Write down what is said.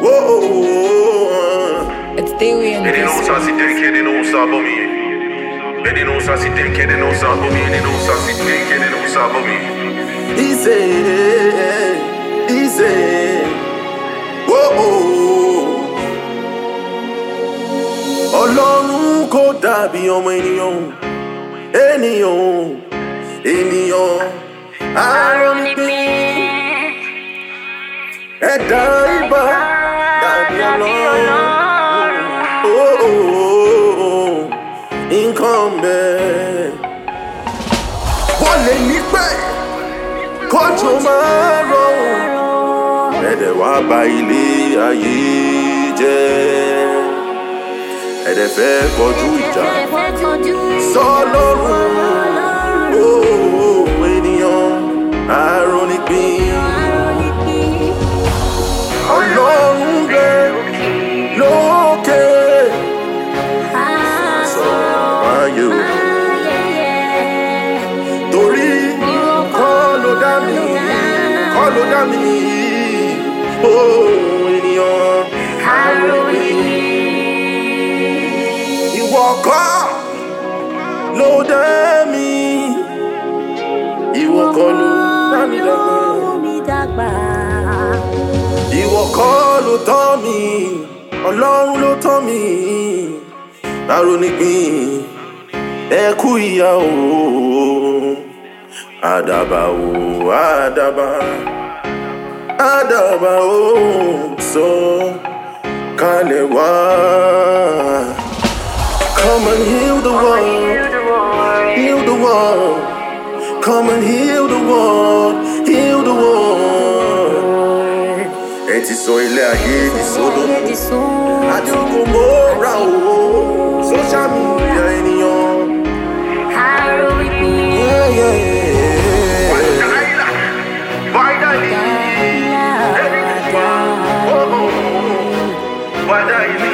It's Dewey and Ele não sabe se tem que ele não sabe o mim. Ele não sabe se tem que ele não sabe o mim. Ele não sabe se tem que ele não sabe o mim. Easy. Ọlọ́run kò dàbí ọmọ ènìyàn arónípín ẹ̀dá ìbá dàbí Ọlọ́run nǹkan bẹ́ẹ̀ wọ́n lè ní pẹ́ kójú máa rọrùn ẹ̀dẹ̀ wá bà ilé ayé jẹ́. Ẹ̀dẹ̀ fẹ́ kọjú ìjà sọ́lọ́run ènìyàn arónípín. Ọlọ́run bẹ lókè sọ̀rọ̀ ayé o. Torí kọ́ ló dá mi ènìyàn arónípín. Ìwọ kọ́ ló dá mi, ìwọ kọ́ ló dá mi dàgbà. Ìwọ kọ́ ló tọ́ mi, Ọlọ́run ló tọ́ mi. Arónípín ẹ kú ìyà o, àdàbà o, àdàbà o, sọ kalẹ̀ wá. Come and heal the world, heal the world. Come and heal the world, heal the world. Ẹ ti sọ ilé ayé di Sódómù àti Gòmórà o. Social media ènìyàn. Vai daí.